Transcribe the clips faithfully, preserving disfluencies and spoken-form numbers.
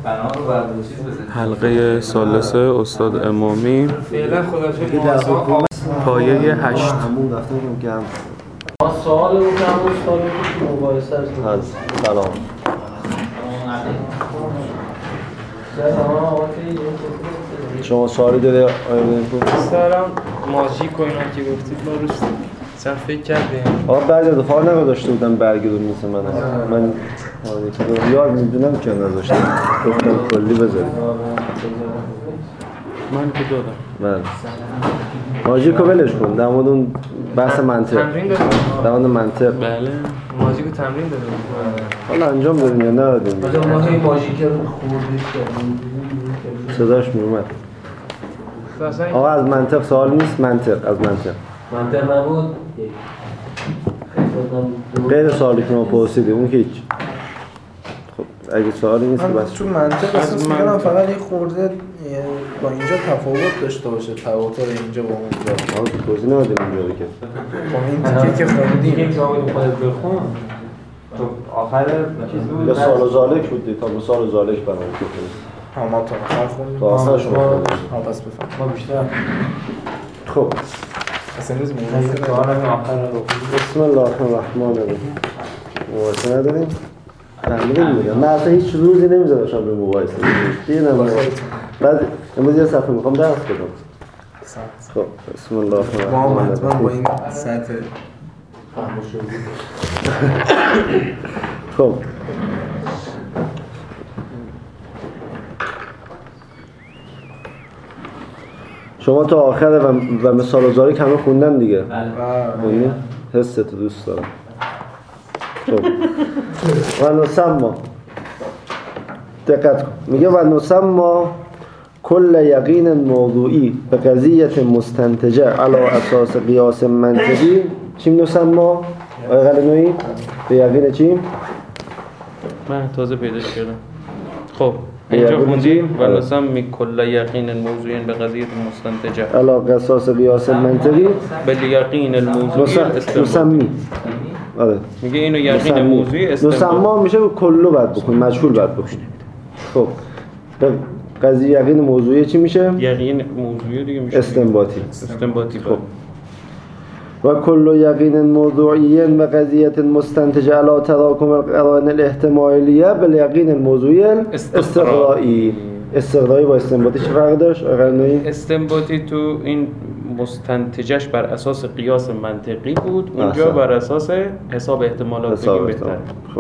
حلقه ثالثه استاد امامی فعلا خدا پایه هشت. همون رفتم که هم سوال رو که همون سوالی که مباحثه هست. سلام. شما سوالی داره آیا سلام ماژیک و اینا که گفتید ما روش چند فکر کردیم. آقا برگرد دفعه نگذاشته بودم برگردون مثل من من آره یاد میدونم که نذاشتم گفتم کلی بذاریم من که دادم بله ماژیک رو ولش کن در مورد اون بحث منطق تمرین دادیم در مورد منطق بله ماژیک رو تمرین دادیم حالا انجام دادیم یا ندادیم مثلا ما هی ماژیک رو خوردید کردیم صداش میومد آقا از منطق سوال نیست منطق از منطق منطق نبود غیر سوالی که ما پرسیدیم اون که هیچ خب اگه سوالی نیست من بس تو منطق احساس می‌کنم فقط یه خورده با اینجا تفاوت داشته باشه تفاوت اینجا با اونجا. آقا تو توضیح نمیدیم اونجا که خب این تیکه که خوندیم دیگه که خودت بخون تو آخر چیز بود یا سال و زالک بود تا به سال و زالک برام که ها ما تا آخر خوندیم تا آخر شما ها پس بفهم ما بیشتر خب اصلا نیز موضوع سوال آخر رو بسم الله الرحمن الرحیم مباحثه نداریم تمرین میگم من اصلا هیچ روزی نمیذارم شما به مباحثه دیگه نمیذارم بعد امروز یه صفحه میخوام درس بدم خب بسم الله ما الرحمن حتما با الرحیم این سطح خب شما تا آخر و, و مثال و زاری همه خوندن دیگه خوندین؟ حست دوست دارم خب و نسما دقت کن میگه و نسما کل یقین موضوعی به قضیت مستنتجه علی اساس قیاس منطقی چیم نسما؟ آقای قلنویی؟ به یقین چیم؟ من تازه پیدا کردم. خب اینجا خوندیم و نسمی کل یقین موضوعی به قضیه مستنتجه علی اساس قیاس منطقی بل یقین الموضوعی استنباطی. نسمی آره میگه اینو یقین موضوعی استنباطی. نسما میشه کلو بعد بخونیم مجهول بعد بخونیم. خب به قضیه یقین موضوعی چی میشه؟ یقین موضوعی دیگه میشه استنباطی. استنباطی. خب و کل یقین موضوعی و قضیه مستنتج علی تراکم القرائن الاحتمالیه بالیقین الموضوعی استقرایی. استقرایی با استنباطی چه فرق داشت؟ استنباطی تو این مستنتجش بر اساس قیاس منطقی بود، اونجا بر اساس حساب احتمالات بگیم بهتر. خب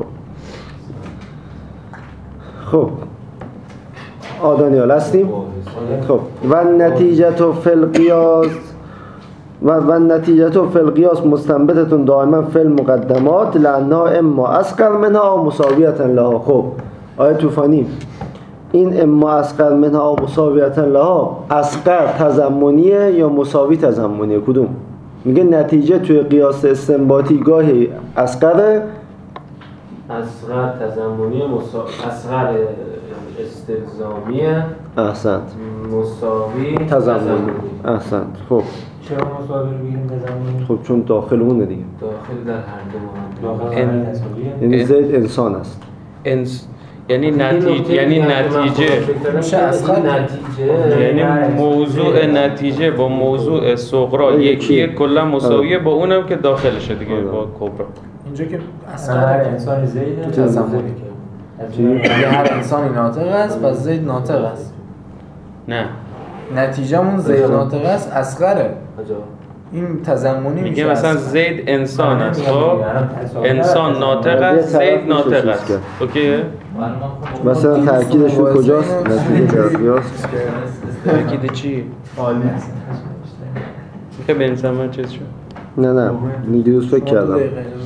خب آدانیال هستیم؟ خب و نتیجه تو فی القیاس و و نتیجه تو فی القیاس مستنبتتون دائما فی المقدمات لانها اما اصغر منها و مساویتا لها. خب آیه طوفانی این اما اصغر منها و مساویتا لها اصغر تضمنیه یا مساوی تضمنیه؟ کدوم؟ میگه نتیجه توی قیاس استنباطی گاهی اصغره اصغر تضمنی مساوی اصغر استلزامیه احسنت مساوی تضمنی احسنت. خب چرا مساوی رو بگیریم تضمنی؟ خب چون داخل اونه دیگه داخل در هر دو مورد یعنی زید انسان است انس یعنی نتیجه یعنی نتیجه میشه اصغر نتیجه یعنی موضوع نتیجه با موضوع صغرا یکیه کلا مساویه با اونم که داخلشه دیگه با کبرا. اینجا که هر اصغر انسان زیده تو تضمنی یه هر انسانی ناطق است پس زید ناطق است. نه نتیجه‌مون زید ناطق است اصغره. این تضمنی میشه. میگه مثلا زید انسان است. خب انسان ناطق است زید ناطق است. اوکی؟ مثلا تأکیدشون کجاست؟ نتیجه در قیاس تأکید چی؟ عالی که به انسان من چیز شد؟ نه نه دیروز فکر کردم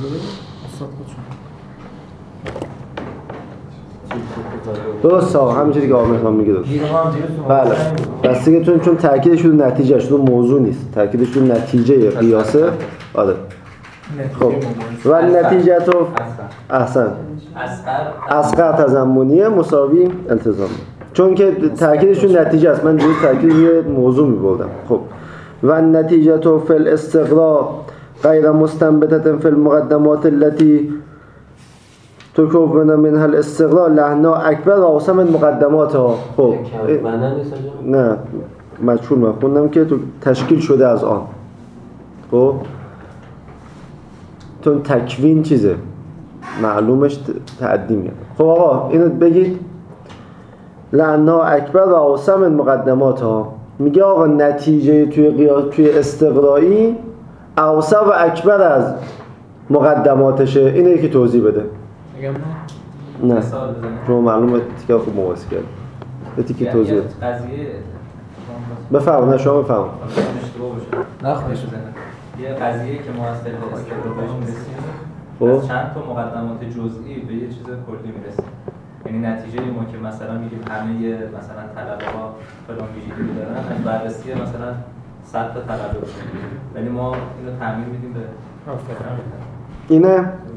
درست ها همینجوری که آقا مهران میگه درست. بله بس دیگه چون چون تأکیدش رو نتیجه شده موضوع نیست تأکیدش رو نتیجه قیاسه. آره خب و نتیجه تو احسن اصغر تضمنیه مساوی التزامی چون که تأکیدش رو نتیجه است. من دیروز تأکید روی موضوع میبردم. خب و نتیجه تو فی الاستقراء غیر مستنبتة فی المقدمات التي تو کون منها الاستقلال لحنا اکبر و اوسم مقدمات ها. خب نه مجهول من خوندم که تو تشکیل شده از آن. خب تو تکوین چیزه معلومش تعدی میاد. خب آقا اینو بگید لحنا اکبر و اوسم مقدمات ها. میگه آقا نتیجه توی قیاس توی استقرایی اوسع و اکبر از مقدماتشه. اینه یکی توضیح بده. میگم نه نه شما معلومه تیکه خوب مواسی کرد. یه تیکه توضیح بده. قضیه بفرم نه شما بفرم. نخواهش یه قضیه که ما از طریق استقرار بهش میرسیم خب از چند تا مقدمات جزئی به یه چیز کلی میرسیم. یعنی نتیجه ما که مثلا میگیم همه مثلا طلبه ها فلان ویژگی دارن از بررسی مثلا صد تا طلبه باشه. ولی ما اینو تامین میدیم به اینه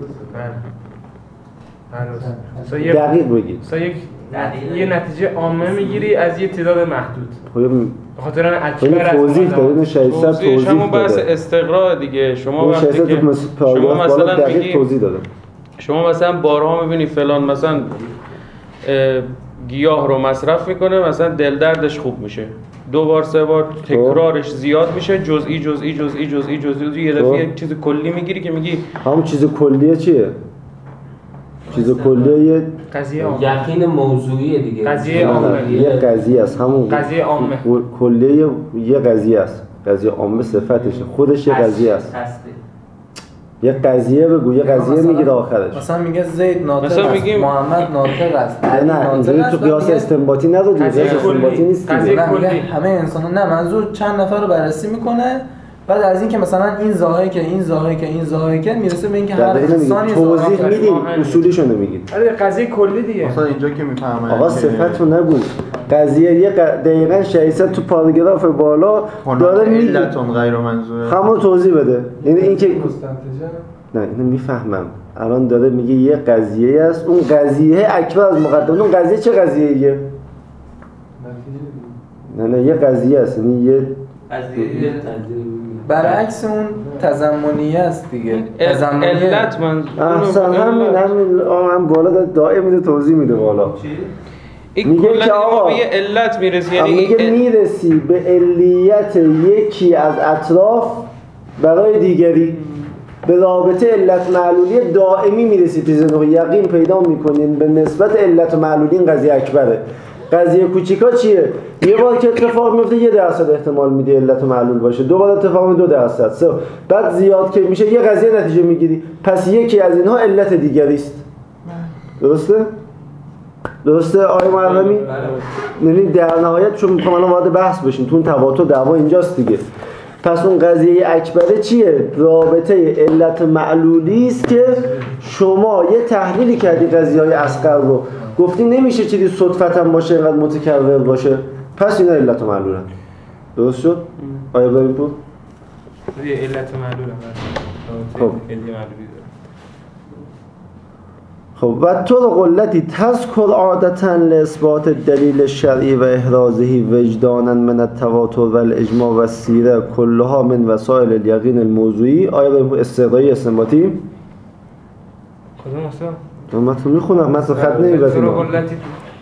دقیق بگید. سا یک یه نتیجه عامه میگیری از یه تعداد محدود. به خاطر اون اکبر از توضیح داد. اینو شایسته توضیح همون بحث داده. استقرا دیگه. شما این وقتی شایسته که تو شما مثلا دقیق میگی توضیح داده. شما مثلا بارها میبینی فلان مثلا گیاه رو مصرف میکنه مثلا دل دردش خوب میشه. دو بار سه بار تکرارش زیاد میشه جزئی جزئی جزئی جزئی جزئی یه دفعه یک چیز کلی میگیری که میگی همون چیز کلیه چیه؟ چیز کلیه یه قضیه عامه. یقین موضوعیه دیگه. قضیه عامه. یه قضیه است. همون قضیه عامه. کلیه یه قضیه است. قضیه عامه صفتشه. خودش یه قضیه است. یه قضیه بگو. یه قضیه میگه آخرش. مثلا میگه زید ناطق مثلا است، میگیم محمد ناطق است. نه نه اینجوری تو قیاس استنباطی ندادی. قیاس استنباطی نیست دیگه. نه میگه همه انسانا نه منظور چند نفر رو بررسی میکنه بعد از این که مثلا این ظاهری که این ظاهری که این ظاهری که میرسه به اینکه هر انسانی توضیح میدیم اصولیشو نمیگید. آره قضیه کلی دیگه. مثلا اینجا که میفهمه آقا صفتو نگو. قضیه یه ق... دقیقاً شایسته تو پاراگراف بالا داره میگه علتون غیر منظوره. همون توضیح بده. یعنی اینکه نه اینو میفهمم. الان داره میگه یه قضیه است. اون قضیه اکبر از مقدمه. اون قضیه چه قضیه‌ایه؟ نه نه یه قضیه است. یعنی یه قضیه برعکس اون تضمنیه است دیگه. تضمنیه علت من احسن همین همین هم بالا دائم میده توضیح میده بالا. این میگه که کلا آقا به یه علت میرسی. یعنی میگه این میرسی به علیت یکی از اطراف برای دیگری. به رابطه علت معلولی دائمی میرسی پیش نوع یقین پیدا میکنین به نسبت علت معلولی. این قضیه اکبره. قضیه کوچیکا چیه؟ یه بار که اتفاق میفته یه درصد احتمال میده علت معلول باشه. دو بار اتفاق میفته دو درصد. سه بعد زیاد که میشه یه قضیه نتیجه میگیری. پس یکی از اینها علت دیگری است. درسته؟ درسته آقای معلمی؟ یعنی در نهایت چون میخوام الان وارد بحث بشیم تو اون تواتر دعوا اینجاست دیگه. پس اون قضیه اکبره چیه؟ رابطه علت معلولی است که شما یه تحلیلی کردی قضیه‌های اصغر رو گفتی نمیشه چیزی صدفتا باشه اینقدر متکرر باشه پس اینا علت معلوله. درست شد؟ آیا بریم پور؟ یه علت معلوله. خب علت معلولی داره. خب و طرق قلتی تذکر عادتا لاثبات الدلیل الشرعی و احرازه وجدانا من التواتر و الاجماع و السیره كلها من وسائل الیقین الموضوعی. آیا بریم استقرایی استنباطی؟ کدوم اصلا؟ من تو میخونم من تو خط نمیبرم. طرق قلتی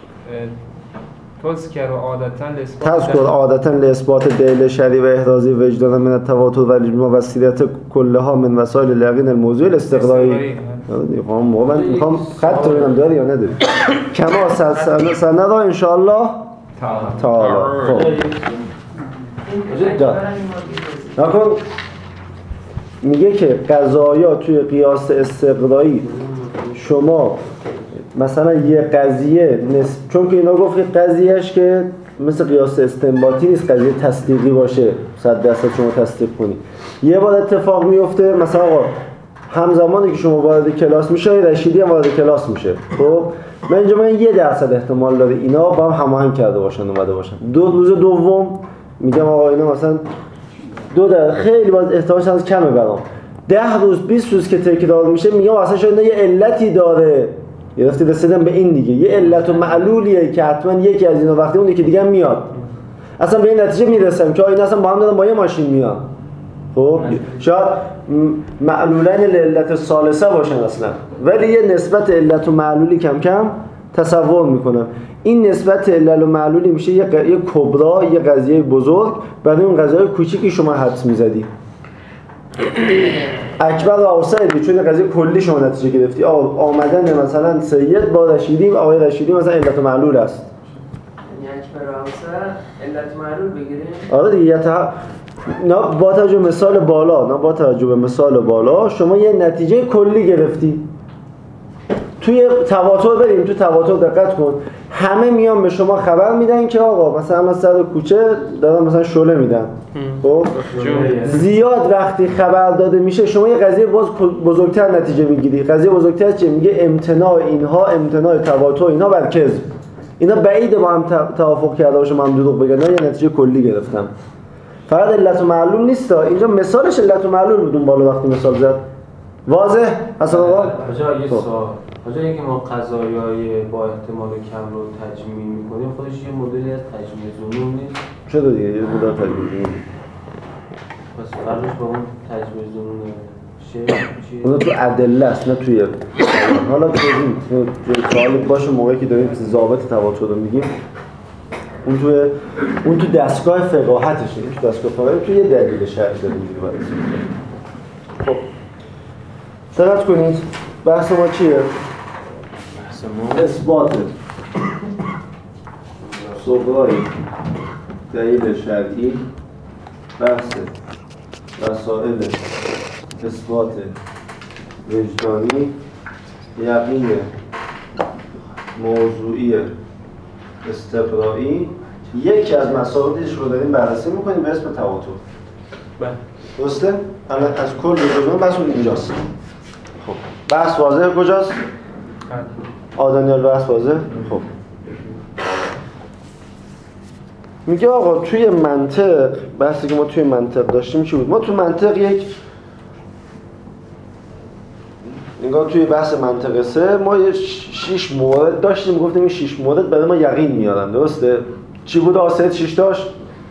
تذکر عادتا لاثبات تذکر عادتا لاثبات الدلیل الشرعی و احرازه وجدانا من التواتر و الاجماع و السیره كلها من وسائل الیقین الموضوعی. الاستقرایی میخوام موقع من میخوام خط رو ببینم داری یا نداری. کما سند را انشاءالله تعالی. خب جا نکن میگه که قضایا توی قیاس استقرایی شما مثلا یه قضیه نسب... چون که اینا گفت که قضیهش که مثل قیاس استنباطی نیست قضیه تصدیقی باشه صد درصد شما تصدیق کنی. یه بار اتفاق میفته مثلا آقا همزمانی که شما وارد کلاس میشه رشیدی هم وارد کلاس میشه. خب من اینجا من یه درصد احتمال داره اینا با هم هماهنگ کرده باشن اومده باشن. دو روز دوم میگم آقا اینا مثلا دو در خیلی باز احتمالش از کمه برام. ده روز بیست روز که تکرار میشه میگم اصلا شاید یه علتی داره. گرفتی رسیدم به این دیگه یه علت و معلولیه که حتما یکی از اینا وقتی اون یکی دیگه میاد. اصلا به این نتیجه میرسم که اینا اصلا با هم دارن با یه ماشین میان. خب شاید معلولین لعلت ثالثه باشن اصلا، ولی یه نسبت علت و معلولی کم کم تصور میکنم. این نسبت علت و معلولی میشه یه, ق... یه کبرا، یه قضیه بزرگ برای اون قضیه کوچیکی شما حدس میزدی. اکبر و اوسعی، چون قضیه کلی شما نتیجه گرفتی. آمدن مثلا سید با رشیدی، آقای رشیدی مثلا علت و معلول است. یعنی اکبر و اوسع علت معلول بگیریم؟ آره دیگه. تا... نه با توجه به مثال بالا، نه با توجه به مثال بالا شما یه نتیجه کلی گرفتی. توی تواتر بریم، تو تواتر دقت کن، همه میان به شما خبر میدن که آقا مثلا من سر کوچه دارم مثلا شعله میدن. خب زیاد وقتی خبر داده میشه شما یه قضیه باز بزرگتر نتیجه میگیری. قضیه بزرگتر چیه؟ میگه امتناع اینها، امتناع تواتر اینها بر کذب. اینا بعیده با هم توافق کرده باشه، من دروغ بگن. نه یه نتیجه کلی گرفتم. فقط علت و معلول نیست. اینجا مثالش علت و معلول بود اون بالا وقتی مثال زد. واضح؟ اصلا آقا حاجا یه سوال. حاجا اینکه ما قضایای با احتمال کم رو تجمیع میکنیم خودش یه مدلی از تجمیع ظنون نیست؟ چرا دیگه یه مدل تجمیع ظنون. پس فرقش با اون تجمیع ظنون چیه؟ اون تو ادله است نه توی. حالا توضیح جالب باشه موقعی که داریم ضابط تواتر رو میگیم، اون تو اون تو دستگاه فقاهتشه. این تو دستگاه فقاهت تو یه دلیل شرعی داره میگه. خب دقت کنید بحث ما چیه؟ بحث ما اثبات صغرای دلیل شرعی، بحث وسائل اثبات وجدانی، یقین موضوعی استقرایی. یکی از مسائلش رو داریم بررسی میکنیم به اسم تواتر. بله درسته؟ الان از کل جزء بحث اینجاست. خب بحث واضحه کجاست؟ آدانیال بحث واضحه؟ خب میگه آقا توی منطق، بحثی که ما توی منطق داشتیم چی بود؟ ما توی منطق یک نگاه توی بحث منطقه سه ما یه شیش مورد داشتیم، گفتیم این شیش مورد برای ما یقین میارن. درسته؟ چی بود آسد شیش داشت؟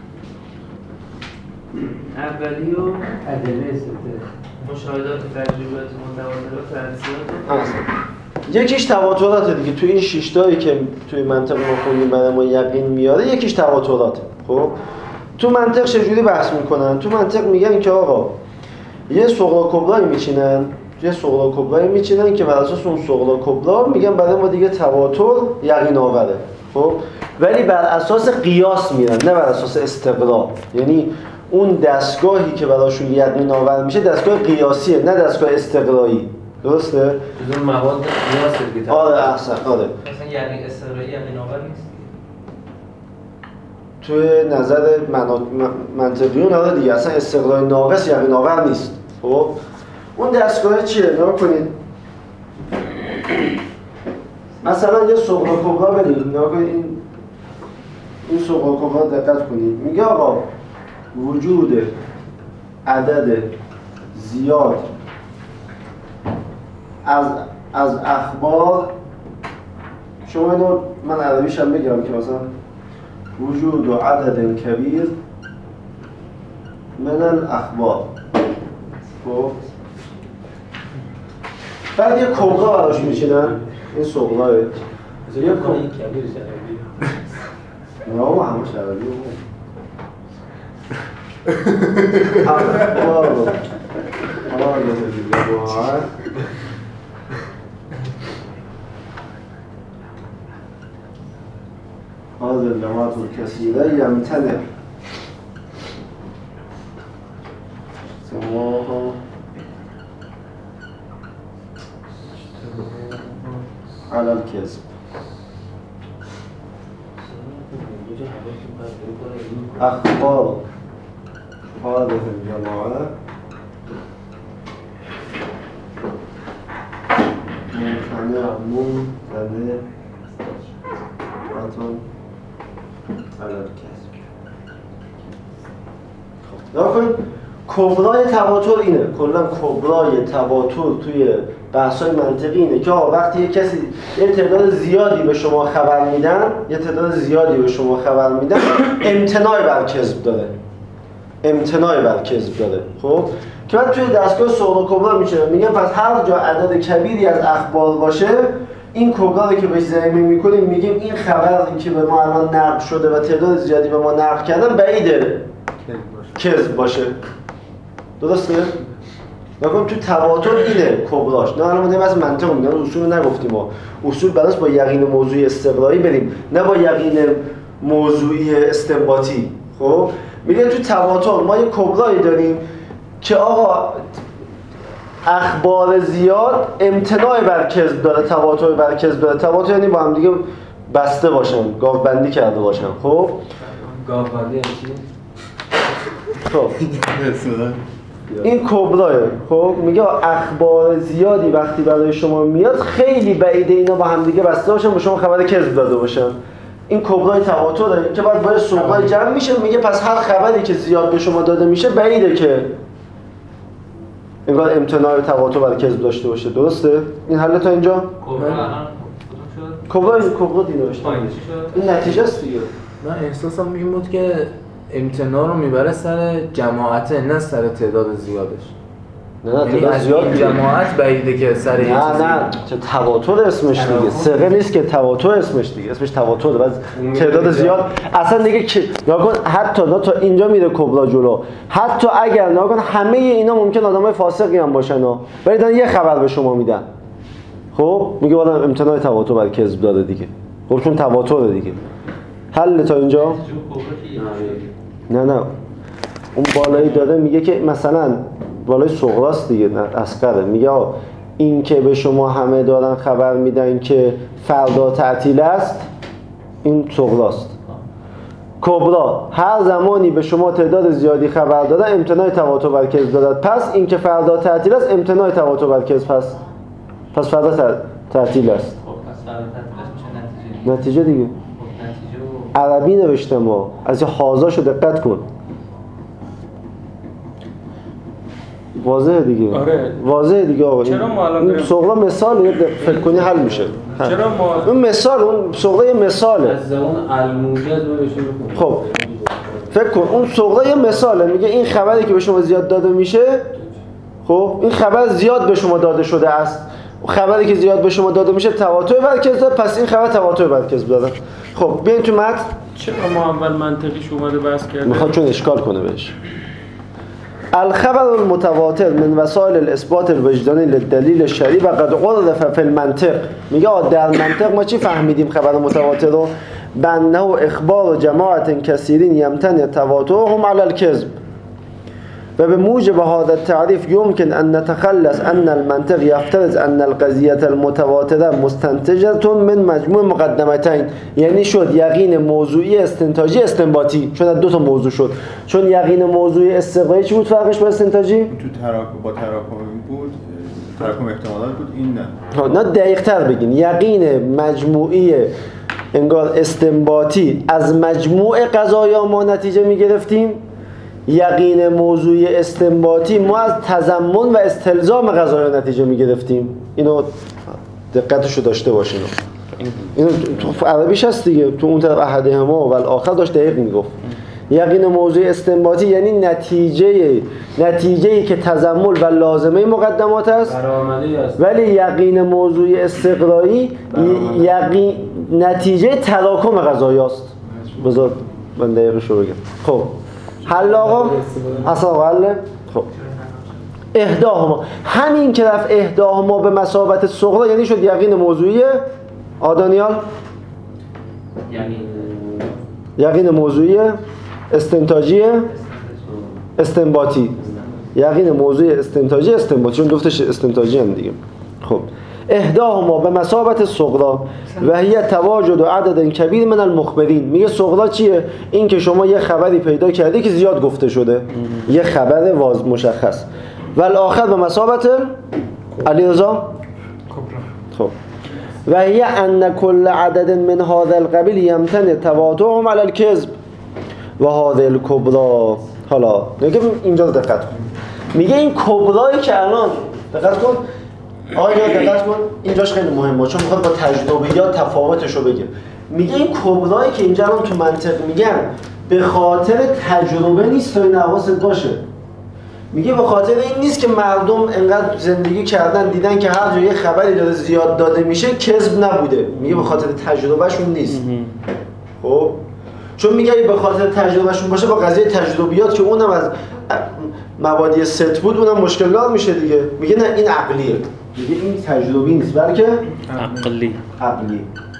اولی و ادله سته، مشاهدات و تجربیات متواتر و فرضیات. یکیش تواتراته دیگه. توی این شش تایی که توی منطق ما خوندیم برای ما یقین میاره، یکیش تواتراته. خب تو منطق چجوری بحث میکنن؟ تو منطق میگن که آقا یه صغرا کبرایی میچینن، یه صغرا کبرایی میچینن که بر اساس اون صغرا کبرا میگن برای ما دیگه تواتر یقین آوره. خب ولی بر اساس قیاس میرن، نه بر اساس استقرا. یعنی اون دستگاهی که براشون یقین آور میشه دستگاه قیاسیه، نه دستگاه استقرایی. درسته؟ اون مواد قیاس دیگه. آره احسن. آره مثلا یقین استقرایی یقین آور نیست. توی نظر منطقیون آره دیگه اصلا استقرای ناقص یقین آور نیست. خب اون دستگاه چیه؟ نگاه کنید مثلا یه صغرا کبرا بدید، نگاه کنید این این صغرا کبرا دقت کنید. میگه آقا وجود عدد زیاد از از اخبار، شما اینو من عربیش هم بگم که مثلا وجود و عدد کبیر من الاخبار. خب بعد یه کبرا براش میچینن، این صغراه یه کبرا این کبیر شرعی. نه ما همه شرعی اخبار آره دیگه باید هذا اللغات الكثيرة يمتنع سماها على الكذب. أخبار هذه الجماعة ممتنع ممتنع على الكذب. خب کبرای تواتر اینه، کلا کبرای تواتر توی بحث‌های منطقی اینه که وقتی یک کسی یه تعداد زیادی به شما خبر میدن، یه تعداد زیادی به شما خبر میدن، امتناع بر کذب داره. امتناع بر کذب داره. خب که بعد توی دستگاه صغرا کبرا میشه میگه پس هر جا عدد کبیری از اخبار باشه این کبرا رو که بهش ضمیمه میکنیم میگیم این خبری که به ما الان نقل شده و تعداد زیادی به ما نقل کردن بعیده کذب باشه. درسته؟ نکن تو تواتر اینه کبراش. نه الان ما داریم از منطق میگم، اصول نگفتیم ما. اصول بلاش با یقین موضوعی استقرایی بریم، نه با یقین موضوعی استنباطی. خب میگن تو تواتر ما یه کبرایی داریم که آقا اخبار زیاد امتناع بر کذب داره، تواتر بر کذب داره. تواتر یعنی با هم دیگه بسته باشن، گاو بندی کرده باشن. خب گاو بندی یعنی چی؟ خب این کبراه. خب میگه اخبار زیادی وقتی برای شما میاد خیلی بعیده اینا با هم دیگه بسته باشن، به شما خبر کذب داده باشن. این کبرای تواتره که بعد باید صغرای جمع میشه. میگه پس هر خبری که زیاد به شما داده میشه بعیده که انگار امتناع تواتر بر کذب داشته باشه. درسته؟ این حل تا اینجا؟ کبرا الان کبرا کبرا دی نوشته. این نتیجه است دیگه. من احساسم این بود که امتناع رو میبره سر جماعت نه سر تعداد زیادش. نه نه یعنی تعداد از زیاد این جماعت بعیده که سر یه نه چیزی. نه چه تواتر اسمش دیگه. سقه نیست که تواتر اسمش دیگه. اسمش تواتره. بعد تعداد زیاد اصلا دیگه که ناگهان حتی نه تا اینجا میره کبرا جلو. حتی اگر ناگهان همه اینا ممکن آدمای فاسقی هم باشن ها. ولی دارن یه خبر به شما میدن. خب میگه آدم امتناع تواتر بر کذب داره دیگه. خب چون تواتره دیگه. حل تا اینجا؟ نه نه اون بالایی داره میگه که مثلا بالای صغراست دیگه، نه اصغره. میگه این که به شما همه دارن خبر میدن که فردا تعطیل است این صغراست. کبرا هر زمانی به شما تعداد زیادی خبر داده امتناع تواتر بر کذب دارد، پس این که فردا تعطیل است امتناع تواتر بر کذب هست. پس فردا تعطیل است. خب پس فردا تعطیل میشه نتیجه. نتیجه دیگه. خب نتیجه عربی نوشته ما از این حاضاشو دقت کن. واضحه دیگه. آره. واضحه دیگه آقا. چرا ما الان این داریم- صغرا مثال یه فکر کنی حل میشه. چرا ما اون مثال اون صغرا یه مثاله. از زمان الموجز رو بشه بکنیم. خب فکر کن اون صغرا یه مثاله. میگه این خبری که به شما زیاد داده میشه، خب این خبر زیاد به شما داده شده است. خبری که زیاد به شما داده میشه تواتر بر کذب داره، پس این خبر تواتر بر کذب داره. خب بیاین تو متن. چرا ما اول منطقیش اومده بحث کردیم؟ میخواد چون اشکال کنه بهش. الخبر المتواتر من وسائل الاثبات الوجدانی للدلیل الشرعی و قد عرف فی المنطق. میگه در منطق ما چی فهمیدیم خبر متواتر رو؟ بانه اخبار جماعت کثیرین یمتنع تواترهم علی الکذب و به موجب هذا التعریف يمكن ان نتخلص ان المنطق يفترض ان القضيه المتواتره مستنتجه من مجموع مقدمتين. یعنی شد یقین موضوعی استنتاجی استنباطی. چون دو تا موضوع شد. چون یقین موضوعی استقرایی چی بود فرقش با استنتاجی؟ تو تراکم با تراکم بود، تراکم احتمالات بود. این نه. نه دقیق تر بگیم یقین مجموعی انگار استنباطی از مجموع قضایا ما نتیجه میگرفتیم. یقین موضوعی استنباطی ما از تضمن و استلزام قضایا نتیجه میگرفتیم. اینو دقتشو داشته باشین. اینو تو عربیش هست دیگه. تو اون طرف احدهما و الاخر داشت دقیق میگفت. یقین موضوعی استنباطی یعنی نتیجه نتیجه‌ای که تضمن و لازمه مقدمات است. برآمده است. ولی یقین موضوعی استقرایی یقین نتیجه تراکم قضایاست. بذار من دقیقشو بگم. خب حل آقا اصلا حل. خب احداهما همین که رفت احداهما به مثابت صغرا یعنی شد یقین موضوعی آدانیال. یعنی یقین موضوعی استنتاجی استنباطی. یقین موضوعی استنتاجی استنباطی چون دوستش استنتاجی هم دیگه. خب احداهما به مثابت صغرا و هی تواجد عدد کبیر من المخبرین. میگه صغرا چیه؟ این که شما یه خبری پیدا کردی که زیاد گفته شده، یه خبر واضح مشخص. و الاخر به مثابت علیرضا خب و هی ان کل عدد من هذا القبیل یمتنع تواترهم علی الکذب و هذا الکبرا. حالا میگه اینجا دقت کن. میگه این کبرایی که الان دقت کن آقا دقت کن اینجاش خیلی مهمه چون میخواد با تجربیات تفاوتش رو بگه. میگه این کبرایی که اینجا الان تو منطق میگن به خاطر تجربه نیست تا این حواست باشه. میگه به خاطر این نیست که مردم انقدر زندگی کردن دیدن که هر جایی خبری داره زیاد داده میشه کذب نبوده. میگه به خاطر تجربهشون نیست. خب چون میگه به خاطر تجربهشون باشه با قضیه تجربیات که اونم از مبادی ست بود اونم مشکل دار میشه دیگه. میگه نه این عقلیه. میگه این تجربی نیست بلکه عقلی. عقلی.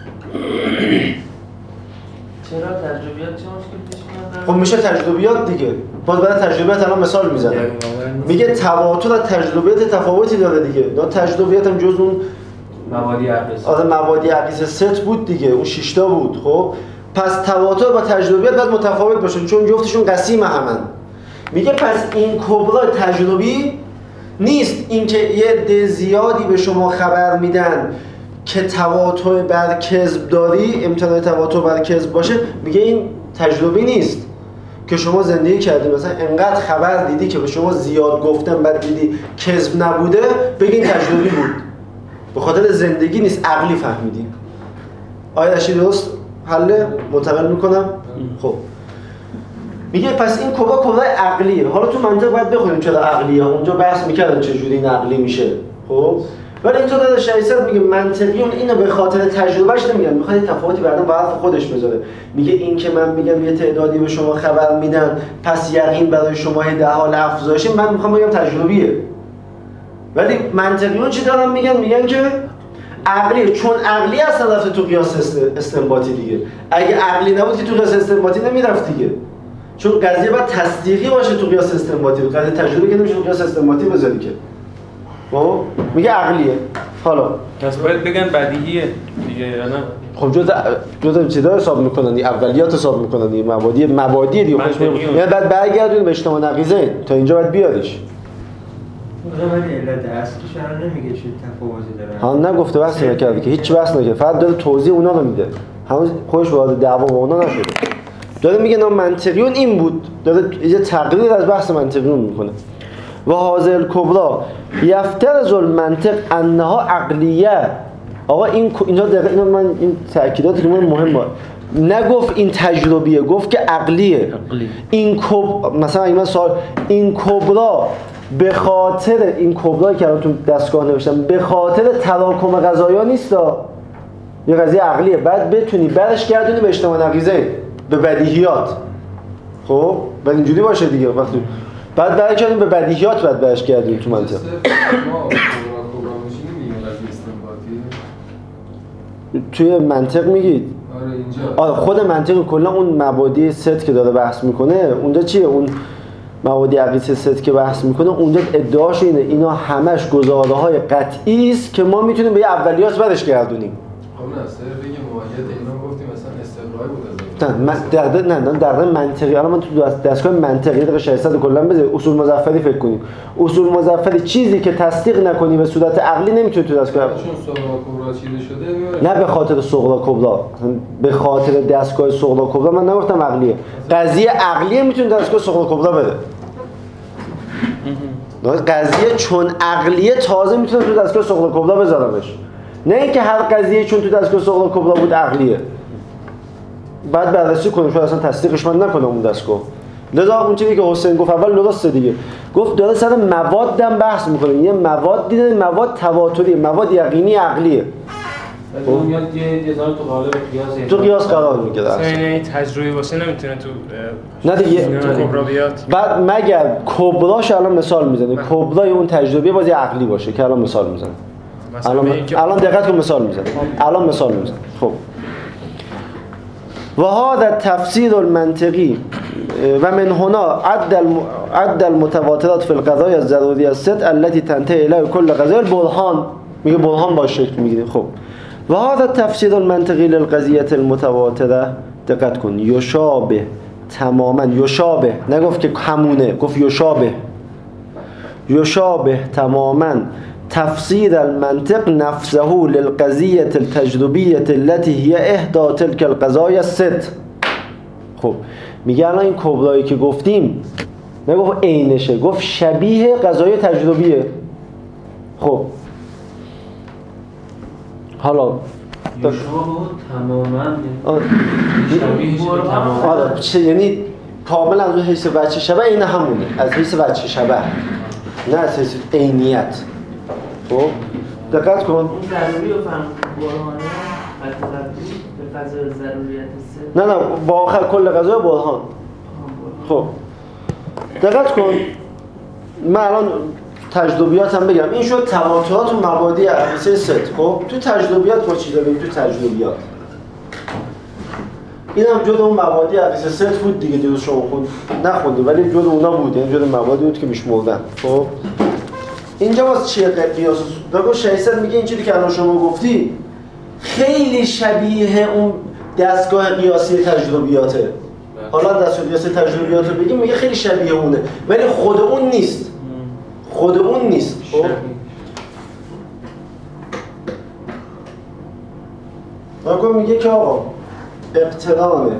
چرا تجربیات چه مشکل پیش میاد؟ خب میشه تجربیات دیگه. باز برای تجربیات الان مثال میزنه. میگه تواتر از تجربیات تفاوتی داره دیگه. نه تجربیات هم جز اون مبادی عقیس. آره مبادی عقیس ست بود دیگه. اون شش تا بود. خب پس تواتر با تجربیات باید متفاوت باشه چون جفتشون قسیم همن. میگه پس این کبرا تجربی نیست اینکه یه عده زیادی به شما خبر میدن که تواتر بر کذب داری، امتناع تواتر بر کذب باشه. میگه این تجربی نیست که شما زندگی کردی مثلا انقدر خبر دیدی که به شما زیاد گفتن بعد دیدی کذب نبوده بگی این تجربی بود. به خاطر زندگی نیست، عقلی فهمیدی. آیا اشی درست حل منتقل میکنم؟ خب میگه پس این کبرا کبرای عقلیه. حالا تو منطق باید بخونیم چرا عقلیه. اونجا بحث میکردن چجوری این عقلی میشه. خب ولی اینجا داده شایسته میگه منطقیون اینو به خاطر تجربهش نمیگن، میخواد تفاوتی بعداً با حرف خودش بذاره. میگه این که من میگم یه تعدادی به شما خبر میدن پس یقین برای شما در حال افزایشه، من میخوام بگم تجربیه. ولی منطقیون چی دارن میگن؟ میگن که عقلیه چون عقلی اصلا رفته تو قیاس استنباطی دیگه. اگه عقلی نبود که تو قیاس استنباطی نمیرفت دیگه. چون قضیه باید تصدیقی باشه تو قیاس استنباطی. قضیه تجربه که نمیشه تو قیاس استنباطی بذاری که. خب میگه عقلیه. حالا پس باید بگن بدیهیه دیگه یا نه؟ خب جزء جزء چیزا حساب میکنن، دی اولیات حساب میکنن، دی مبادی مبادی دیگه خودش میگه. یعنی بعد برگردونیم به اجتماع نقیضه تا اینجا باید بیادش. اون ولی علت اصلیش الان نمیگه چه تفاوتی داره. ها نگفته بحث نکرده که هیچ بحث نکرده، فقط داره توضیح اونا رو میده. همون خودش وارد دعوا با اونا نشده. داره میگه نه منطقیون این بود، داره یه تقریر از بحث منطقیون میکنه. و هذا الکبرا یفترض المنطق انها عقلیه. آقا این اینجا دقیقاً اینو من این تاکیداتی که من مهمه. نگفت این تجربیه، گفت که عقلیه. عقلی. این کب مثلا اگه من سوال این کبرا به خاطر این کبرایی که الان تو دستگاه نوشتم به خاطر تراکم قضایا نیستا، یه قضیه عقلیه. بعد بتونی برش گردونی به اجتماع نقیضه، به بدیهیات. خب بعد اینجوری باشه دیگه. وقتی بعد برگردیم به بدیهیات بعد برش گردونی تو منطق. توی منطق میگید؟ آره اینجا. آره خود منطق کلا اون مبادی ست که داره بحث میکنه اونجا چیه؟ اون مبادی عقیس ست که بحث میکنه اونجا ادعاش اینه اینا همش گزاره های قطعی است که ما میتونیم به یه اولیات برش گردونیم. خب نه سر بگیم ماهیت اینا گفتیم مثلا استقرای بود از نه من در نه نه در منطقی الان من تو دستگاه منطقی دقیقه ششصد کلا بذار اصول مظفری فکر کنیم. اصول مظفری چیزی که تصدیق نکنی به صورت عقلی نمیتونی تو دستگاه. چون سغرا کبرا چیده شده نه به خاطر سغرا کبرا، به خاطر دستگاه سغرا کبرا من نگفتم عقلیه. قضیه عقلیه میتونه دستگاه سغرا کبرا بده. قضیه چون عقلیه تازه میتونه تو دستگاه سغرا کبرا بذارمش. نه اینکه هر قضیه چون تو دستگاه سغرا کبرا بود عقلیه. بعد بررسی کنیم شاید اصلا تصدیقش من نکنم اون دستگاه. لذا اون چیزی که حسین گفت اول درسته دیگه. گفت داره سر مواد هم بحث میکنه. یه مواد دیده، مواد تواتری، مواد یقینی عقلیه. اون میاد یه یه ذره تو قالب قیاس تو قیاس قرار میگیره. اصلا این تجربی باشه نمیتونه تو نه دیگه تو کبرا بیاد. بعد مگر کبراش الان مثال میزنه. کبرای اون تجربی بازی عقلی باشه که الان مثال میزنه. الان الان دقت کن مثال میزنه. الان مثال میزنه. خب و هذا التفسير المنطقي و من هنا عد عد المتواترات في القضايا الضرورية الست التي تنتهي الى كل قضايا البرهان. میگه برهان با شکل میگیره. خب و هذا التفسير المنطقي للقضية المتواترة دقت کن یشابه تماما یشابه نگفت که همونه، گفت یشابه یشابه تماما تفسير المنطق نفسه للقضية التجربية التي هي احدى تلك القضايا الست. خب میگه الان این کبرایی که گفتیم نگفت عینشه، گفت شبیه قضایای تجربیه. خب حالا یشابه تماما شبیه تماما آره چه یعنی کاملا از حیث وجه شبه این همونه، از حیث وجه شبه، نه از حیث عینیت. خب دقت کن. اون ضروری و فهم برهانه به فضل ضروریت سه. نه نه با آخر کل قضا برهان. خب دقت کن، من الان تجربیات هم بگم. این شد تواترات و مبادی عقیسه ست. خب تو تجربیات ما چی داریم؟ تو تجربیات این هم جد اون مبادی عقیسه ست بود دیگه، دیروز شما خود نخوندیم ولی جد اونا بود، یعنی جد مبادی بود که میشمردن. خب اینجا واسه چیه قیاس؟ داگو ششصد میگه این چیزی که الان شما گفتی خیلی شبیه اون دستگاه قیاسی تجربیاته. حالا دستگاه قیاسی تجربیات رو بگیم میگه خیلی شبیه اونه ولی خود اون نیست، خود اون نیست. خب داگو میگه که آقا اقتران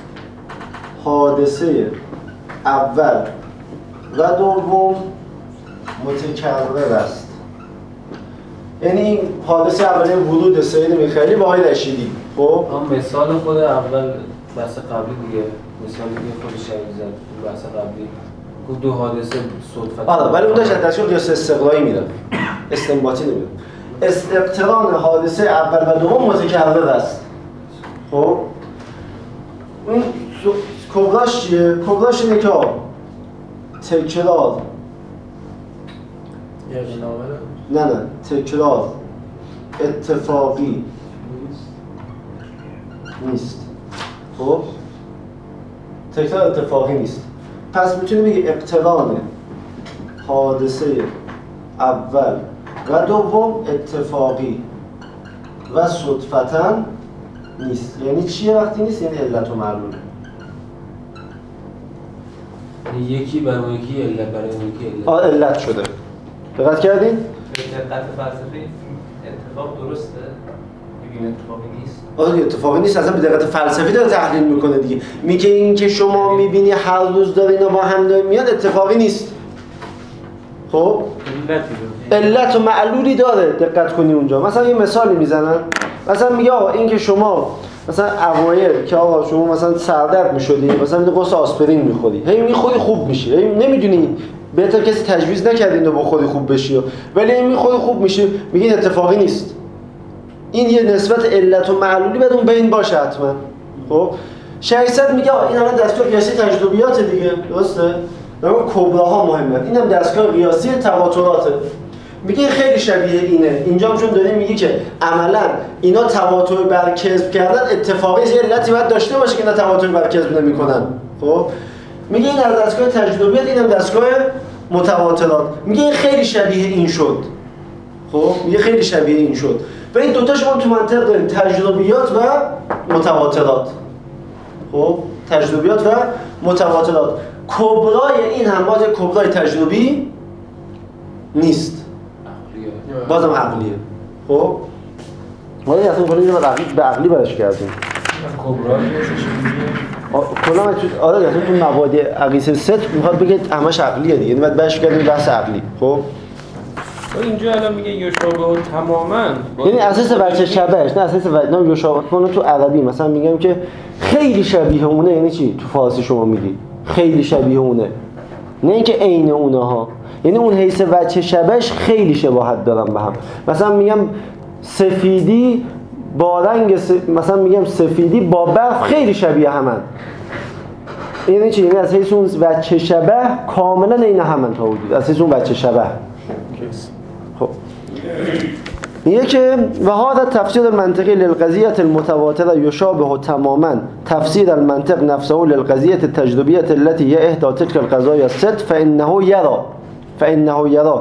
حادثه اول و دوم متکرر است. یعنی این حادثه اولیه ورود سید میخائیلی با آقای رشیدی. خب مثال خود اول بحث قبلی دیگه، مثال دیگه خود شهید زد بحث قبلی گفت دو حادثه صدفت. آره ولی اون داشت از دستگاه قیاس استقرایی میره، استنباطی نمیره. اقتران حادثه اول و دوم متکرر است. خب این کبراش چیه؟ کبراش اینه که تکرار نه نه تکرار اتفاقی نیست. خب تکرار اتفاقی نیست. پس میتونی بگی اقتران حادثه اول و دوم اتفاقی و صدفتا نیست. یعنی چیه وقتی نیست؟ یعنی علت و معلول. یکی برای یکی علت برای یکی علت. آه علت شده. دقت کردین؟ دقت فلسفی اتفاق درسته؟ میگیم اتفاقی نیست. آره اتفاقی نیست، اصلا به دقت فلسفی داره تحلیل میکنه دیگه. میگه این که شما میبینی هر روز داره اینا با هم داره میاد اتفاقی نیست. خب علت و معلولی داره. دقت کنی اونجا مثلا یه مثالی میزنن، مثلا میگه آقا این که شما مثلا اوایل که آقا شما مثلا سردرد میشدی مثلا میگه قرص آسپرین میخوری، هی میخوری خوب میشی، هی نمیدونی بهتر کسی تجویز نکرد اینو بخوری خوب بشی، ولی این میخوری خوب میشی، میگین اتفاقی نیست. این یه نسبت علت و معلولی بدون بین باشه حتما. خب ششصد میگه آقا این الان دستگاه قیاسی تجربیات دیگه، درسته؟ نمیگه کبراها مهمه، اینم دستگاه قیاسی تواتراته. میگه خیلی شبیه اینه. اینجا هم چون داره میگه که عملا اینا تواتر بر کذب کردن اتفاقی یه علتی باید داشته باشه که اینا تواتر بر کذب نمیکنن. خب میگه این از دستگاه تجربیات، اینم دستگاه متواترات. میگه این خیلی شبیه این شد. خب میگه خیلی شبیه این شد. و این دوتاش ما تو منطق داریم تجربیات و متواترات. خب تجربیات و متواترات. کبرای این هم باز کبرای تجربی نیست، بازم عقلیه. خب ما دیگه اصلا کنیم رو عقلی به عقلی برش کردیم. کبرا کلا آره اصلا تو مبادی عقیسه ست میخواد بگه همش عقلیه دیگه، یعنی بعد برش کردیم بحث عقلی. خب اینجا الان میگه یشابه تماما، یعنی اساس بچه شبهش نه اساس وجه نه یشابه کنه. تو عربی مثلا میگم که خیلی شبیه اونه، یعنی چی؟ تو فارسی شما میگی خیلی شبیه اونه، نه اینکه عین اونها، یعنی اون حیث وجه شبهش خیلی شباهت دارن به هم. مثلا میگم سفیدی با رنگ س... مثلا میگم سفیدی با برف خیلی شبیه همن. یعنی چی؟ یعنی از حیث اون وجه شبه کاملا عین همن تا حدود از حیث اون وجه شبه. خب میگه که و هذا تفسیر المنطقی للقضیه المتواتره یشابه تماما تفسیر المنطق نفسه للقضیه التجربیه التي هي احدى تلك القضايا الست فانه يرى فانه يرى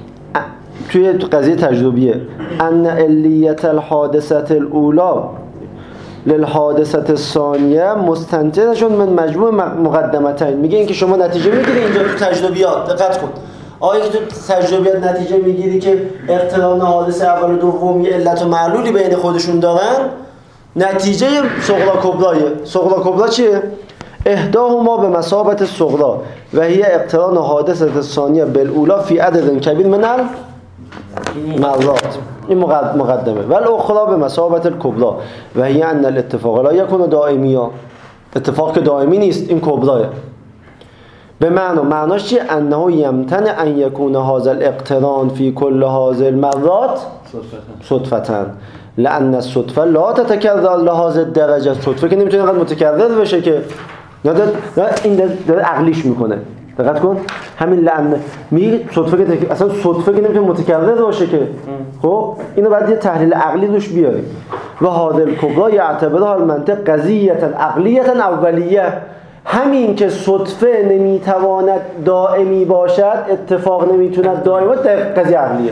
توی قضیه تجربیه ان علیت الحادثه الاولى للحادثه الثانیه مستنتجه من مجموع مقدمتین. میگه اینکه شما نتیجه میگیری اینجا تو تجربیات، دقت کن آیا که تو تجربیات نتیجه میگیری که اقتران حادثه اول و دوم یه علت و معلولی بین خودشون دارن، نتیجه صغرا کبرایه. صغرا کبرا چیه؟ احداهما به مثابه الصغرا و هی اقتران حادثه الثانیه بالاولی فی عدد کبیر من المرات. این مقدمه. و الاخرى به مثابه الکبرا و هی ان الاتفاق لا یکون دائمیا. اتفاق که دائمی نیست، این کبراه. به معنا معناش چیه؟ انه یمتنع ان یکون هذا الاقتران فی کل هذه المرات صدفة لان الصدفه لا تتکرر لهذا الدرجه. صدفه که نمیتونه اینقدر متکرر بشه که نه این داره عقلیش میکنه. دقت کن همین لعن میگه صدفه که اصلا صدفه که نمیتونه متکرر باشه که خب اینو بعد یه تحلیل عقلی روش بیاریم. و هذا الکبرا یعتبرها المنطق قضیه عقلیه اولیه. همین که صدفه نمیتواند دائمی باشد، اتفاق نمیتواند دائمی باشد، قضیه عقلیه.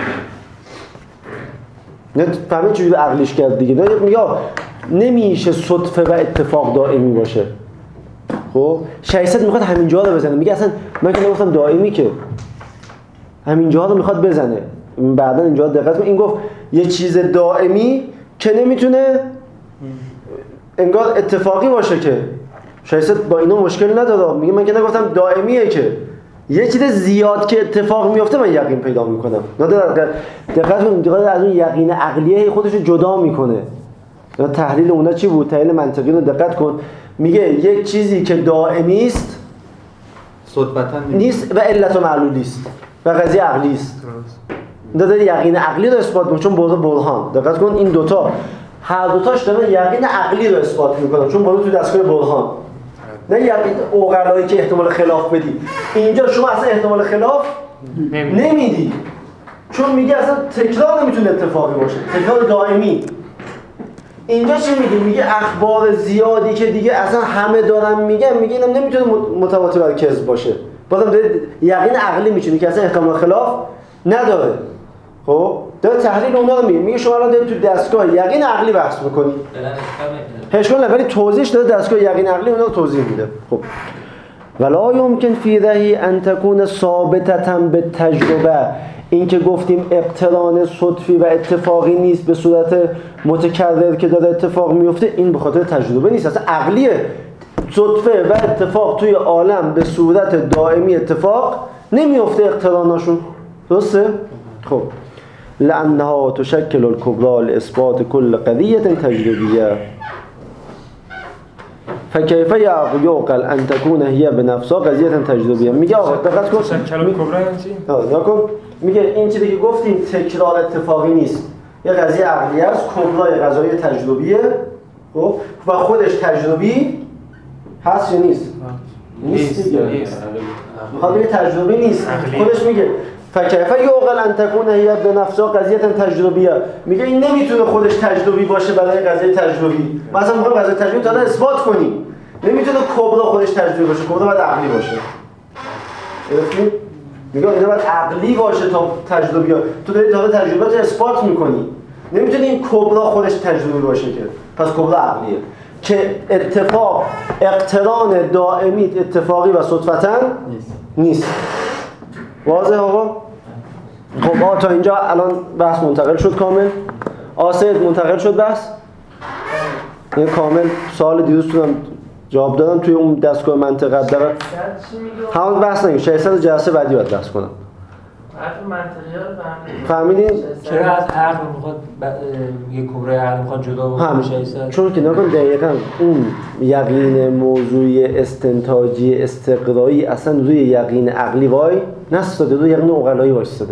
نه فهمید چجوری عقلیش کرد دیگه. نه میگه نمیشه صدفه و اتفاق دائمی باشه. خب شایسته میخواد همینجا رو بزنه. میگه اصلا من که نگفتم دائمی، که همینجا رو میخواد بزنه. بعدن اینجا دقت کن، این گفت یه چیز دائمی که نمیتونه انگار اتفاقی باشه، که شایسته با اینا مشکل نداره. میگه من که نگفتم دائمیه، که یه چیز زیاد که اتفاق میفته من یقین پیدا میکنم. نه دقت کن، دقت از اون یقین عقلیه خودش رو جدا میکنه. تحلیل اونا چی بود؟ تحلیل منطقی رو دقت کن. میگه یک چیزی که دائمی است صدفةً نیست و علت و معلولی است و قضیه عقلی است. داره یقین عقلی رو اثبات میکنه چون برده برهان. دقت کن این دوتا هر دوتاش دارن یقین عقلی رو اثبات میکنن چون برده تو دستگاه برهان. نه یقین عقلایی که احتمال خلاف بدی. اینجا شما اصلا احتمال خلاف نمیدی چون میگه اصلا تکرار نمیتونه اتفاقی باشه، تکرار دائمی. اینجا چی میگه؟ میگه اخبار زیادی که دیگه اصلا همه دارن میگن، میگه اینم نمیتونه متواتر بر کذب باشه. بازم داره یقین عقلی میچینه که اصلا احتمال خلاف نداره. خب داره تحلیل اونا رو میگه. میگه شما الان دارید تو دستگاه یقین عقلی بحث میکنید. اشکال نداره، ولی توضیحش داره دستگاه یقین عقلی اونا رو توضیح میده. خب ولا یمکن فی ذی ان تکون ثابتة بالتجربه. این که گفتیم اقتران صدفی و اتفاقی نیست به صورت متکرر که داره اتفاق میفته، این به خاطر تجربه نیست، اصلا عقلیه. صدفه و اتفاق توی عالم به صورت دائمی اتفاق نمیفته اقتراناشون. درسته؟ خب لانها تشکل الکبرى لاثبات کل قضیه تجربیه فکیف یعقل ان تكون هي بنفسها قضیه تجربیه. میگه آقا دقت کن، تشکل الکبرى یعنی چی؟ آها کن. میگه این چیزی که گفتیم تکرار اتفاقی نیست، یه قضیه عقلی است. کبرای قضایی تجربیه. خب و خودش تجربی هست یا نیست؟ نیست دیگه. میخواد بگه تجربی نیست. خودش میگه فکیف یعقل ان تكون هي بنفسها قضیه تجربیه. میگه این نمیتونه خودش تجربی باشه برای قضیه تجربی. مثلا میخوام قضیه تجربی تا اثبات کنی، نمیتونه کبرا خودش تجربی باشه. کبرا باید عقلی باشه. گرفتی؟ میگه اینا باید عقلی باشه تا تجربی. تو داری تا تجربیات اثبات میکنی، نمیتونه این کبرا خودش تجربی باشه که پس کبرا عقلیه. که اتفاق اقتران دائمی اتفاقی و صدفتاً نیست. نیست. واضح آقا؟ خب آقا تا اینجا الان بحث منتقل شد کامل. آسید منتقل شد بحث؟ این کامل سوال دیروزتونم جواب دادم توی اون دستگاه منطقه داره. همون بحث نگیم، شایسته جلسه بعدی باید بحث کنم. فهمیدین؟ چرا از عقل میخواد یه کبرای عقل میخواد جدا بکنه شایسته؟ چون که نکن دقیقاً اون یقین موضوعی استنتاجی استقرایی اصلا روی یقین عقلی وای نستاده، روی یقین عقلایی وایستاده.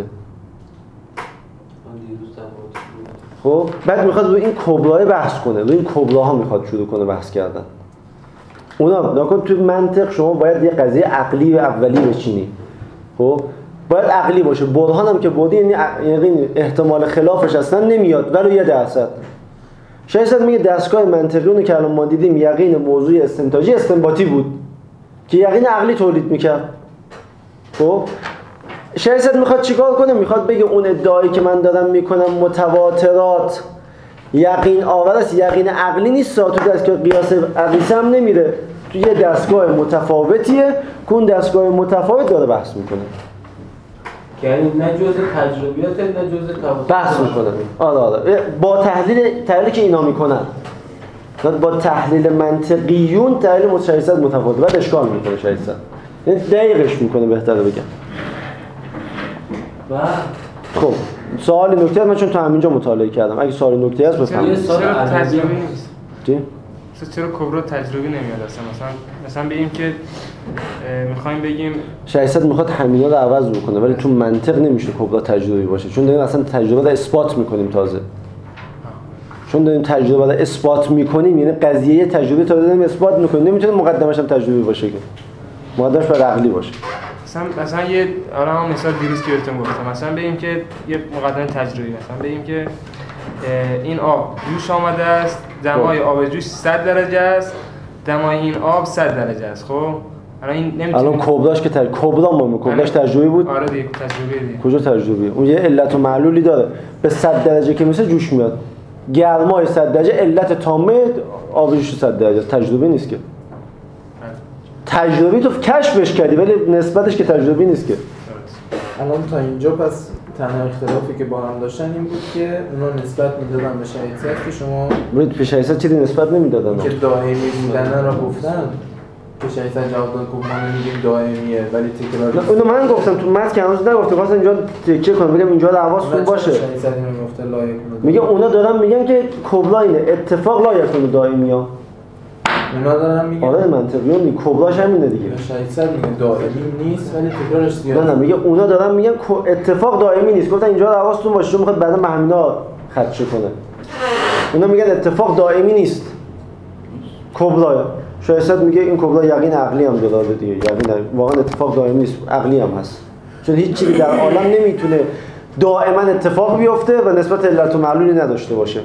خب بعد میخواد روی این کبرای بحث کنه، روی این کبراها میخواد شروع کنه بحث کردن. اونا نکن تو منطق شما باید یه قضیه عقلی و اولی بچینی. خب باید عقلی باشه. برهان هم که بودی یعنی یعنی احتمال خلافش اصلا نمیاد ولو یه درصد. شایسته میگه دستگاه منطقی اونو که الان ما دیدیم یقین موضوعی استنتاجی استنباطی بود که یقین عقلی تولید میکرد. خب شایسته میخواد چیکار کنه؟ میخواد بگه اون ادعایی که من دارم میکنم متواترات یقین آور است، یقین عقلی نیست. تو دستگاه قیاس عقلی هم نمیره، تو یه دستگاه متفاوتیه که اون دستگاه متفاوت داره بحث میکنه. یعنی نه جزء تجربیات نه جزء تواتر بحث میکنه. آره آره با تحلیل تحلیلی که اینا میکنن، با تحلیل منطقیون تحلیل متشایست متفاوت بعد اشکال میکنه شایسته. یعنی دقیقش میکنه بهتره بگم. و خب سوال نکته من چون تو همینجا مطالعه کردم، اگه سوال نکته هست بفرمایید. یه سوال تجربی نیست. چی؟ مثلا چرا کبرا تجربی نمیاد اصلا؟ مثلا مثلا بگیم که میخوایم بگیم شصت میخواد همینا رو عوض بکنه ولی تو منطق نمیشه کبرا تجربی باشه چون داریم اصلا تجربه رو اثبات میکنیم تازه. چون داریم تجربه رو اثبات میکنیم یعنی قضیه تجربی تازه داریم اثبات میکنیم نمیتونه مقدمش هم تجربی باشه که مقدمش باید عقلی باشه. مثلا مثلا یه آرام مثال دیروز که بهتون گفتم مثلا بگیم که یه مقدمه تجربی مثلا بگیم که این آب جوش آمده است دمای آب جوش صد درجه است دمای این آب صد درجه است. خب الان این نمیتونیم الان کبراش که تج... کبرا ما کبراش تجربی بود. آره دیگه تجربی دیگه. کجا تجربیه؟ اون یه علت و معلولی داره. به صد درجه که میشه جوش میاد. گرمای صد درجه علت تامه آب جوش صد درجه تجربی نیست که. تجربی تو کشفش کردی ولی نسبتش که تجربی نیست که. الان تا اینجا پس تنها اختلافی که با هم داشتن این بود که اونا نسبت میدادن به شهیدت که شما برید به شهیدت چیزی نسبت نمیدادن که دائمی بودن را گفتن که شهیدت جواب داد گفت ما نمیگیم دائمیه ولی تکرار نه اونو من گفتم تو متن که هنوز نگفتم واسه اینجا تکیه کنم بگم اینجا رو حواستون باشه. شهیدت نمیگفته لایق میگه اونا دارن میگن که کبرا اینه اتفاق لایق کنه دائمی‌ها. اونا دارن میگن آره منطقیه دیگه کبراش همینه دیگه. شهیدت میگه دائمی نیست ولی تکرارش زیاده. نه نه میگه اونا دارن میگن اتفاق دائمی نیست. گفتن اینجا رو حواستون باشه چون میخواد بعدا مهمینا خدشه کنه. اونا میگن اتفاق دائمی نیست. کبرا شایسته میگه این کبرا یقین عقلی هم داره دیگه. یقین واقعا اتفاق دائمی نیست عقلی هم هست. چون هیچ چیزی در عالم نمیتونه دائما اتفاق بیفته و نسبت علت و معلولی نداشته باشه.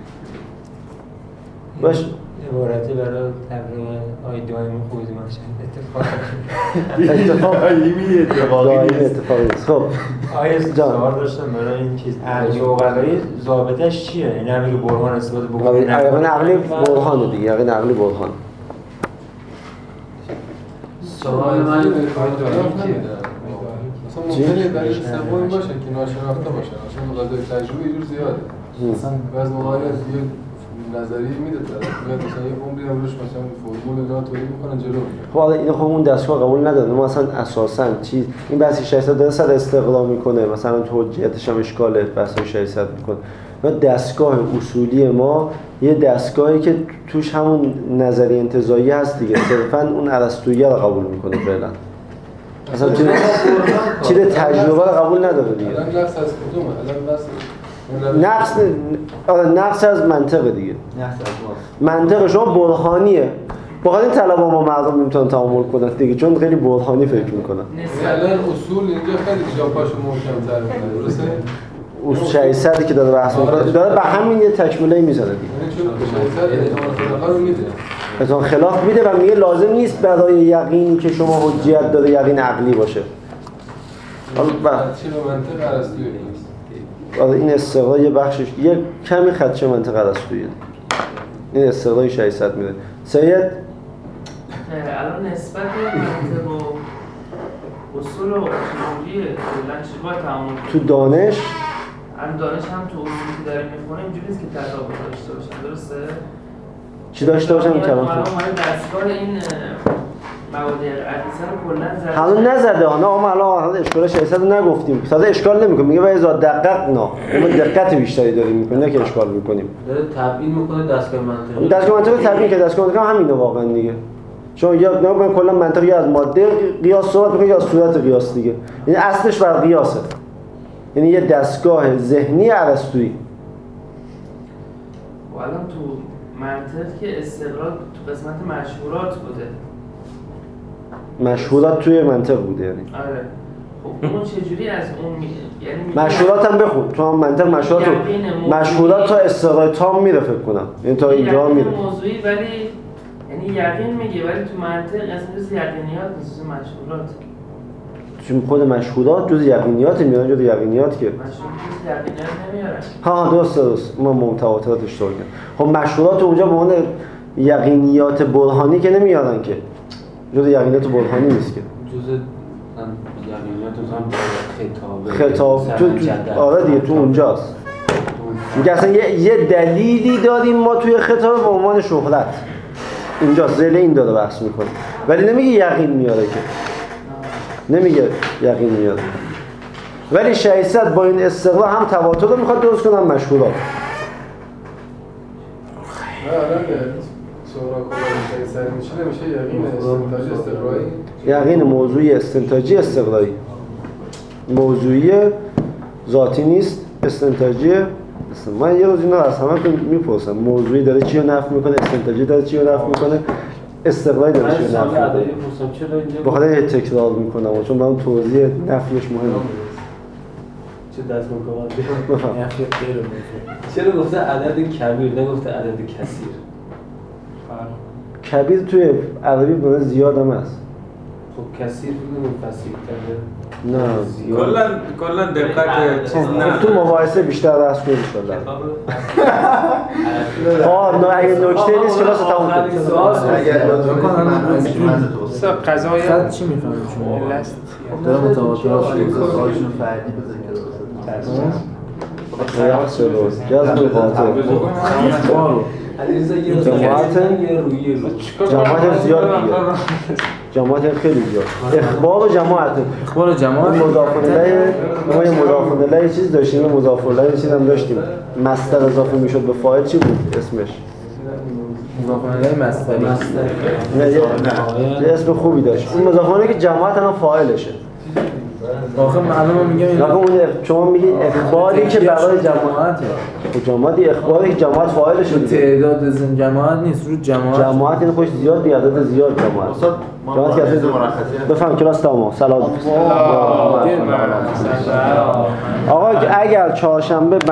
باش عبارتی برای تقریبا آی دائمی خودی باشه اتفاق اتفاق دائمی اتفاقی اتفاقی نیست. خب آیا سوال داشتم برای این چیز عقلی و عقلی ضابطش چیه؟ یعنی همین که برهان استفاده بکنه یقین عقلی برهانه دیگه. یقین عقلی برهان. سوال من به مثلا ممکنه در سوم باشه که ناشناخته باشه مثلا قضیه تجربه یه جور زیاده مثلا بعضی موارد یه نظریه میده طرف میاد مثلا یه عمری هم روش مثلا فرمول اینا تولید میکنن جلو میره. خب حالا اینا خب اون دستگاه قبول نداره. ما اصلا اساسا چیز این بحث شصت داره صد استقلال میکنه مثلا تو حجیتش هم اشکاله بحث شصت میکنه. ما دستگاه اصولی ما یه دستگاهی که توش همون نظریه انتزاعی هست دیگه صرفا اون ارسطویی رو قبول میکنه فعلا. اصلا چیز چیز تجربه رو قبول نداره دیگه. الان نقص از کدومه؟ الان بس نقص آره نقص از منطق دیگه. نقص از منطق شما برهانیه. با این طلبا ما مردم نمیتونن تعامل کنن دیگه چون خیلی برهانی فکر میکنن. الان اصول اینجا خیلی جاپاشو محکم تر میکنه درسته؟ اصول شایسته که داره بحث میکنه داره به همین یه تکمیلی میزنه دیگه. یعنی چون شایسته احتمال خلاف رو میده. احتمال خلاف میده و میگه لازم نیست برای یقینی که شما حجیت داره یقین عقلی باشه. حالا چه منطق ارسطویی نیست. آره این استقرار یه بخشش یه کمی خدشه منطق ارسطویی. این استقرار شایسته میده. سید الان نسبت منطق و اصول و اصولی کلا چی باید تعامل تو دانش الان دانش هم تو اصولی که داریم میخونیم اینجوری نیست که تطابق داشته باشن درسته؟ چی داشته باشن این کلام؟ الان ما دستگاه این مواد عدیسه رو کلا زده. حالا نزده ها نه ما الان اشکال شایسته رو نگفتیم. تازه اشکال نمیکنه میگه وای زاد دقیق نه. ما دقت بیشتری داریم میکنیم نه که اشکال میکنیم. داره تبیین میکنه دستگاه منطقی. دستگاه منطقی تبیین که دستگاه منطقی همینه واقعا دیگه. چون یا نه من کلا منطقی از ماده قیاس صحبت میکنه یا صورت قیاس دیگه. یعنی اصلش بر قیاسه. یعنی یه دستگاه ذهنی ارسطویی. و الان تو منطق که استقرار تو قسمت مشهورات بوده. مشهورات توی منطق بوده یعنی. آره. خب اون چجوری از اون می... یعنی مشهورات هم بخون. تو هم منطق مشهورات مشهورات تا استقرار تام میره فکر کنم. یعنی تا اینجا میره. موضوعی ولی یعنی یقین میگه ولی تو منطق اصلا جز یقینیات نیست جز مشهورات. چون خود مشهورات جز یقینیات میاد جز یقینیات که مشهورات جز یقینیات نمیارن. ها درست درست ما متواترات اشتباه کردیم. خب مشهورات اونجا به عنوان یقینیات برهانی که نمیارن که جز یقینیات برهانی نیست که جز یقینیات مثلا خطاب خطاب تو, تو آره دیگه تو اونجاست. میگه اصلا یه, یه دلیلی داریم ما توی خطاب به عنوان شهرت اینجا زل این داره بحث میکنه ولی نمیگه یقین میاره که نمیگه یقین میاره ولی شایسته با این استقرار هم تواتر رو میخواد درست کنم مشهورات. نه الان سهراب سری میشه نمیشه یقین استنتاجی استقرایی. یقین موضوعی استنتاجی استقرایی. موضوعی ذاتی نیست، استنتاجی. من یه روز اینا از همه میپرسم موضوعی داره چی رو نفی میکنه، استنتاجی داره چی رو نفی میکنه، استقرایی داره چی رو نفی میکنه. بخاطر یه تکرار میکنم چون من توضیح نفیش مهمه. چه دست میکنم نفی غیر موضوع. چرا گفته عدد کبیر نگفته عدد کثیر؟ کبیر توی عربی به زیاد هم هست. خب کثیر بگم فصیح کرده. نه کلا کلا دقت چیز نه. تو مباحثه بیشتر درس کنید ان شاء الله. آه نه اگه نکته نیست کلاس تموم شد. اگر سب قضای خط چی میفهمید شما؟ لست داره متواترات سوالشون فردی بزن که یا سلو جذب الخاطر جماعت جماعت زیاد دیگه جماعت خیلی زیاد اخبار جماعت اخبار جماعت مضاف الیه ما یه مضاف الیه چیز داشتیم مضاف الیه چیز هم داشتیم مصدر اضافه میشد به فاعل چی بود اسمش مضاف الیه مصدری نه یه اسم خوبی داشت اون مضاف الیه که جماعت الان فاعلشه آخه معلومه میگم این اون شما میگی اخباری که برای جماعت خب جماعت اخباری که جماعت فاعل شده تعداد زن جماعت نیست رو جماعت جماعت این خوش زیاد بیادت زیاد جماعت جماعت که بفهم کلاس تمام سلام آقا اگر چهارشنبه